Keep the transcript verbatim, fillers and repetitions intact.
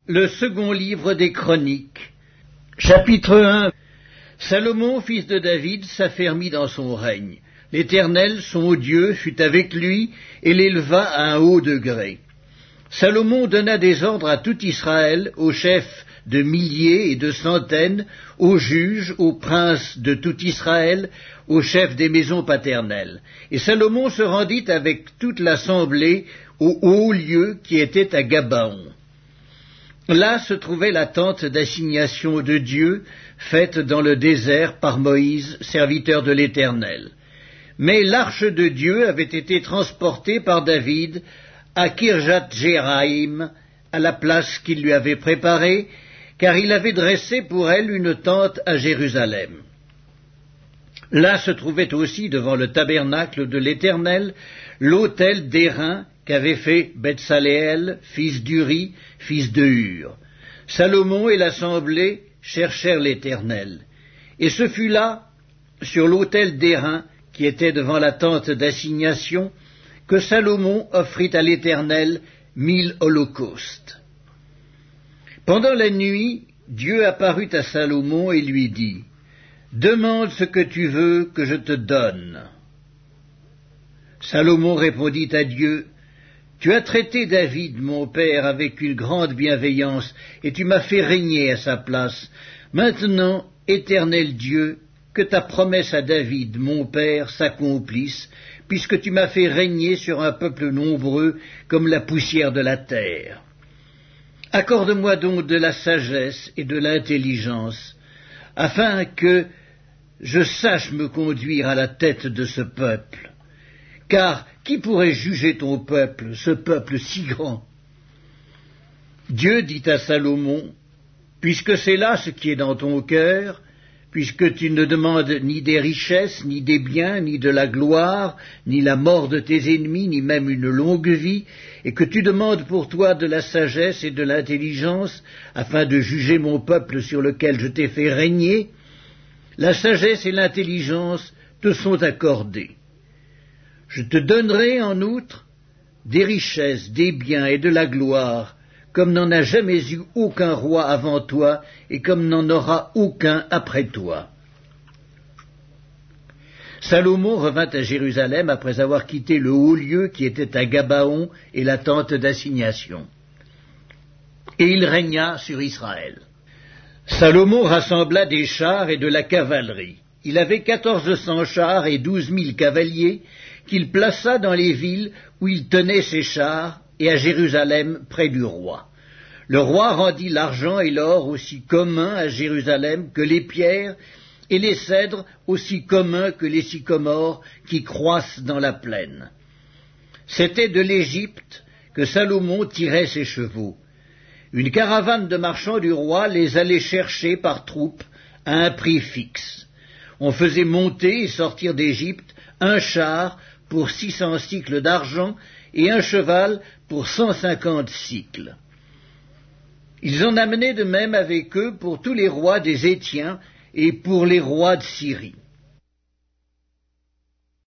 Le second livre des Chroniques, chapitre un. Salomon, fils de David, s'affermit dans son règne. L'Éternel, son Dieu, fut avec lui et l'éleva à un haut degré. Salomon donna des ordres à tout Israël, aux chefs de milliers et de centaines, aux juges, aux princes de tout Israël, aux chefs des maisons paternelles. Et Salomon se rendit avec toute l'assemblée au haut lieu qui était à Gabaon. Là se trouvait la tente d'assignation de Dieu, faite dans le désert par Moïse, serviteur de l'Éternel. Mais l'arche de Dieu avait été transportée par David à Kirjath-Jéarim, à la place qu'il lui avait préparée, car il avait dressé pour elle une tente à Jérusalem. Là se trouvait aussi, devant le tabernacle de l'Éternel, l'autel d'airain qu'avait fait Betsaléel, fils d'Uri, fils de Hur. Salomon et l'assemblée cherchèrent l'Éternel. Et ce fut là, sur l'autel d'airain, qui était devant la tente d'assignation, que Salomon offrit à l'Éternel mille holocaustes. Pendant la nuit, Dieu apparut à Salomon et lui dit, « Demande ce que tu veux que je te donne. » Salomon répondit à Dieu, « Tu as traité David, mon père, avec une grande bienveillance, et tu m'as fait régner à sa place. Maintenant, Éternel Dieu, que ta promesse à David, mon père, s'accomplisse, puisque tu m'as fait régner sur un peuple nombreux comme la poussière de la terre. Accorde-moi donc de la sagesse et de l'intelligence, afin que je sache me conduire à la tête de ce peuple. Car qui pourrait juger ton peuple, ce peuple si grand? » Dieu dit à Salomon, « Puisque c'est là ce qui est dans ton cœur, puisque tu ne demandes ni des richesses, ni des biens, ni de la gloire, ni la mort de tes ennemis, ni même une longue vie, et que tu demandes pour toi de la sagesse et de l'intelligence, afin de juger mon peuple sur lequel je t'ai fait régner, la sagesse et l'intelligence te sont accordées. Je te donnerai en outre des richesses, des biens et de la gloire, comme n'en a jamais eu aucun roi avant toi, et comme n'en aura aucun après toi. » Salomon revint à Jérusalem après avoir quitté le haut lieu qui était à Gabaon et la tente d'assignation. Et il régna sur Israël. Salomon rassembla des chars et de la cavalerie. Il avait quatorze cents chars et douze mille cavaliers qu'il plaça dans les villes où il tenait ses chars et à Jérusalem près du roi. Le roi rendit l'argent et l'or aussi communs à Jérusalem que les pierres, et les cèdres aussi communs que les sycomores qui croissent dans la plaine. C'était de l'Égypte que Salomon tirait ses chevaux. Une caravane de marchands du roi les allait chercher par troupes à un prix fixe. On faisait monter et sortir d'Égypte un char pour six cents cycles d'argent et un cheval pour cent cinquante cycles. Ils en amenaient de même avec eux pour tous les rois des Hétiens et pour les rois de Syrie.